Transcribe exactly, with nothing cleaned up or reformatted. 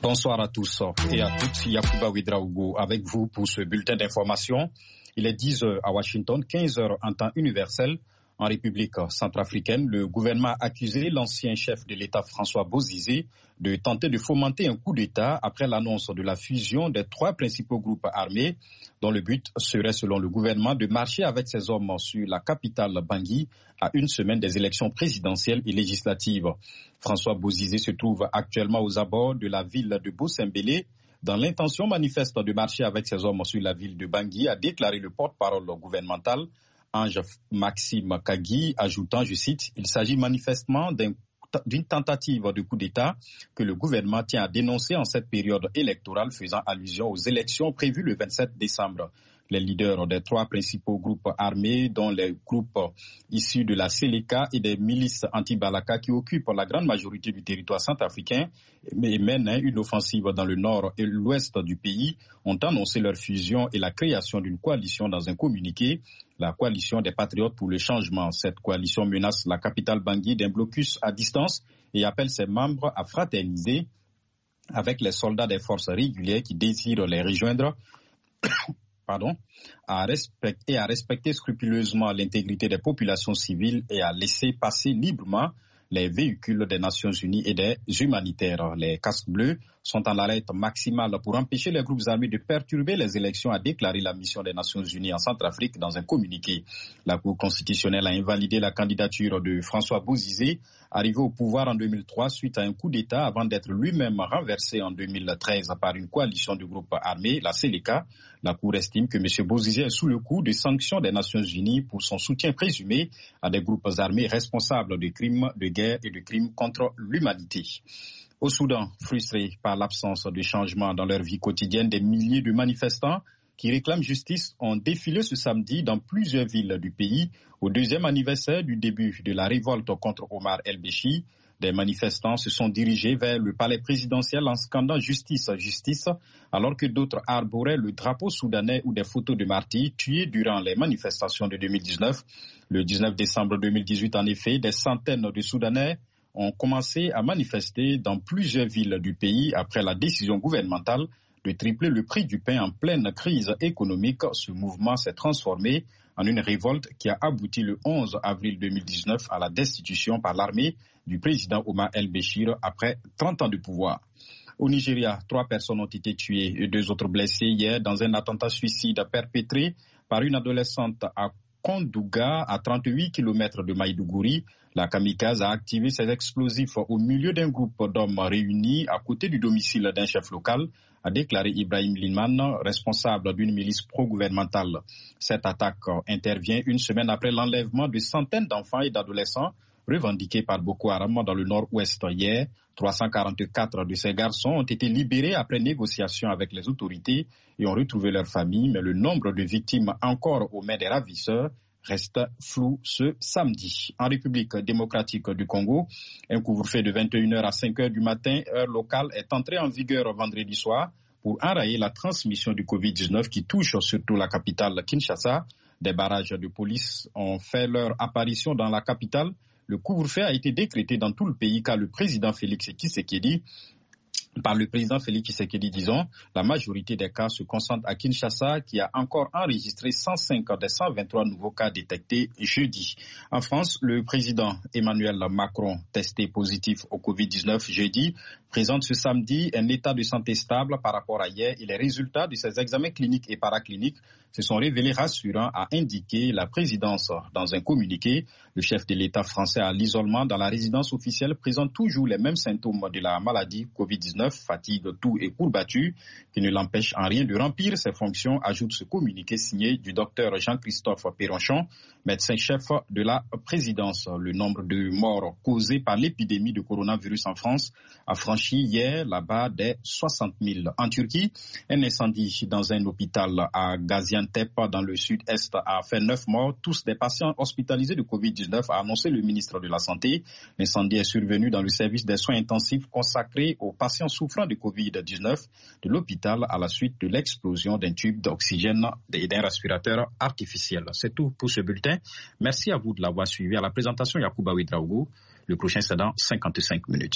Bonsoir à tous et à toutes. Yacouba Ouedraogo avec vous pour ce bulletin d'information. Il est dix heures à Washington, quinze heures en temps universel. En République centrafricaine, le gouvernement a accusé l'ancien chef de l'État François Bozizé de tenter de fomenter un coup d'État après l'annonce de la fusion des trois principaux groupes armés, dont le but serait, selon le gouvernement, de marcher avec ses hommes sur la capitale Bangui à une semaine des élections présidentielles et législatives. François Bozizé se trouve actuellement aux abords de la ville de Bosembélé, dans l'intention manifeste de marcher avec ses hommes sur la ville de Bangui, a déclaré le porte-parole gouvernemental Ange Maxime Kagui, ajoutant, je cite, « Il s'agit manifestement d'un, d'une tentative de coup d'État que le gouvernement tient à dénoncer en cette période électorale, faisant allusion aux élections prévues le vingt-sept décembre. » Les leaders des trois principaux groupes armés, dont les groupes issus de la Seleka et des milices anti-Balaka qui occupent la grande majorité du territoire centrafricain et mènent une offensive dans le nord et l'ouest du pays, ont annoncé leur fusion et la création d'une coalition dans un communiqué, la coalition des patriotes pour le changement. Cette coalition menace la capitale Bangui d'un blocus à distance et appelle ses membres à fraterniser avec les soldats des forces régulières qui désirent les rejoindre. Pardon, à respecter, à respecter scrupuleusement l'intégrité des populations civiles et à laisser passer librement les véhicules des Nations Unies et des humanitaires. Les casques bleus sont en alerte maximale pour empêcher les groupes armés de perturber les élections, a déclaré la mission des Nations Unies en Centrafrique dans un communiqué. La Cour constitutionnelle a invalidé la candidature de François Bozizé, arrivé au pouvoir en deux mille trois suite à un coup d'État avant d'être lui-même renversé en deux mille treize par une coalition de groupes armés, la Seleka. La Cour estime que M. Bozizé est sous le coup de sanctions des Nations Unies pour son soutien présumé à des groupes armés responsables de crimes de guerre et de crimes contre l'humanité. Au Soudan, frustrés par l'absence de changement dans leur vie quotidienne, des milliers de manifestants qui réclament justice ont défilé ce samedi dans plusieurs villes du pays au deuxième anniversaire du début de la révolte contre Omar el-Béchir. Des manifestants se sont dirigés vers le palais présidentiel en scandant « Justice, justice », alors que d'autres arboraient le drapeau soudanais ou des photos de martyrs tués durant les manifestations de deux mille dix-neuf. Le dix-neuf décembre deux mille dix-huit, en effet, des centaines de Soudanais ont commencé à manifester dans plusieurs villes du pays après la décision gouvernementale de tripler le prix du pain en pleine crise économique. Ce mouvement s'est transformé en une révolte qui a abouti le onze avril deux mille dix-neuf à la destitution par l'armée du président Omar el-Béchir après trente ans de pouvoir. Au Nigeria, trois personnes ont été tuées et deux autres blessées hier dans un attentat suicide perpétré par une adolescente à Kondouga, à trente-huit kilomètres de Maïdougouri. La kamikaze a activé ses explosifs au milieu d'un groupe d'hommes réunis à côté du domicile d'un chef local, a déclaré Ibrahim Liman, responsable d'une milice pro-gouvernementale. Cette attaque intervient une semaine après l'enlèvement de centaines d'enfants et d'adolescents revendiqués par Boko Haram dans le nord-ouest hier. trois cent quarante-quatre de ces garçons ont été libérés après négociation avec les autorités et ont retrouvé leurs familles, mais le nombre de victimes encore aux mains des ravisseurs reste flou ce samedi. En République démocratique du Congo, un couvre-feu de vingt et une heures à cinq heures du matin, heure locale, est entré en vigueur vendredi soir pour enrayer la transmission du covid dix-neuf qui touche surtout la capitale Kinshasa. Des barrages de police ont fait leur apparition dans la capitale. Le couvre-feu a été décrété dans tout le pays car le président Félix Tshisekedi Par le président Félix Tshisekedi, disons, la majorité des cas se concentrent à Kinshasa, qui a encore enregistré cent cinq des cent vingt-trois nouveaux cas détectés jeudi. En France, le président Emmanuel Macron, testé positif au covid dix-neuf jeudi, présente ce samedi un état de santé stable par rapport à hier et les résultats de ses examens cliniques et paracliniques se sont révélés rassurants, a indiqué la présidence dans un communiqué. Le chef de l'État français à l'isolement dans la résidence officielle présente toujours les mêmes symptômes de la maladie covid dix-neuf, fatigue, toux et courbatures, qui ne l'empêchent en rien de remplir ses fonctions, ajoute ce communiqué signé du docteur Jean-Christophe Péronchon, médecin-chef de la présidence. Le nombre de morts causés par l'épidémie de coronavirus en France a franchi hier la barre des soixante mille. En Turquie, un incendie dans un hôpital à Gaziantep, dans le sud-est, a fait neuf morts, tous des patients hospitalisés de covid dix-neuf, a annoncé le ministre de la Santé. L'incendie est survenu dans le service des soins intensifs consacré aux patients souffrant de covid dix-neuf de l'hôpital à la suite de l'explosion d'un tube d'oxygène et d'un respirateur artificiel. C'est tout pour ce bulletin. Merci à vous de l'avoir suivi. À la présentation, Yacouba Ouedraogo. Le prochain, c'est dans cinquante-cinq minutes.